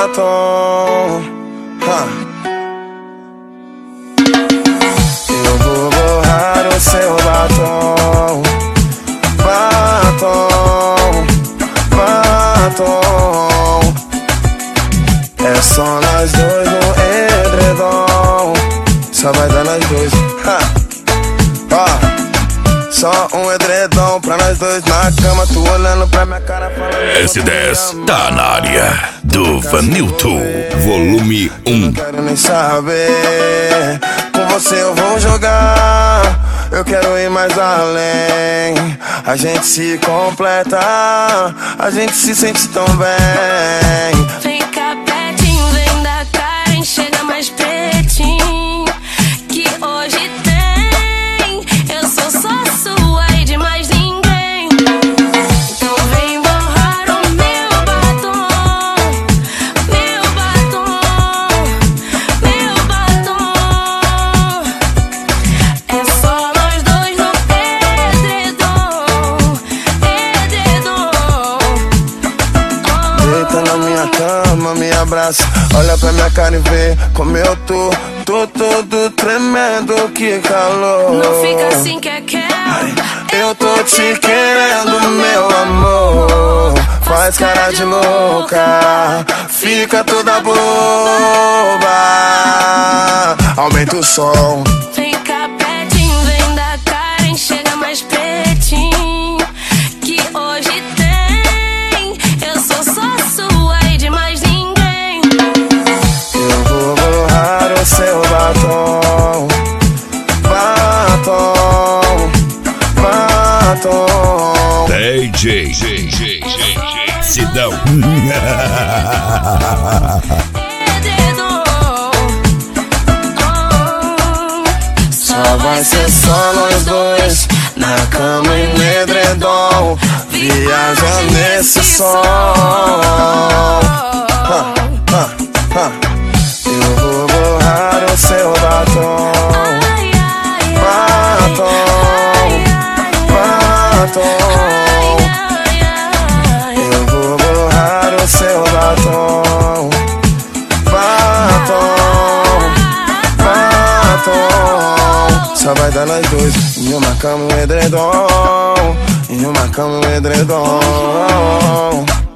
batom. Eu vou borrar o seu batom. Batom, batom. É só nós dois no edredom. Só vai dar nós dois. Só um edredom pra nós dois na cama. Tu olhando pra minha cara falando S10 tá na área do Vanilton, volume 1. Não quero nem saber. Com você eu vou jogar. Eu quero ir mais além. A gente se completa. A gente se sente tão bem. Fica pertinho, vem da cara, chega mais pretinho. Que hoje tem, eu sou só sua e de mais ninguém. Então vem borrar o meu batom. Meu batom, meu batom. É só nós dois no edredom. Edredom. Deita na minha cama, me abraça. Olha pra minha cara e vê como eu tô. Tô todo tremendo, que calor. Não fica assim que é quer. Eu tô te querendo, meu amor. Faz cara de louca, fica toda boba. Aumenta o som. Fica pertinho, vem da cara, chega mais pretinho. Que hoje tem, eu sou só sua e de mais ninguém. Eu vou borrar o seu batom. Batom, batom. DJ Sidão. Só vai ser só nós dois na cama e no edredom. Viaja nesse som. Eu vou borrar o seu batom. Batom, batom. Eu vou borrar o seu batom. Batom, batom. Só vai dar nós dois em uma cama e um edredom. Em uma cama e um edredom.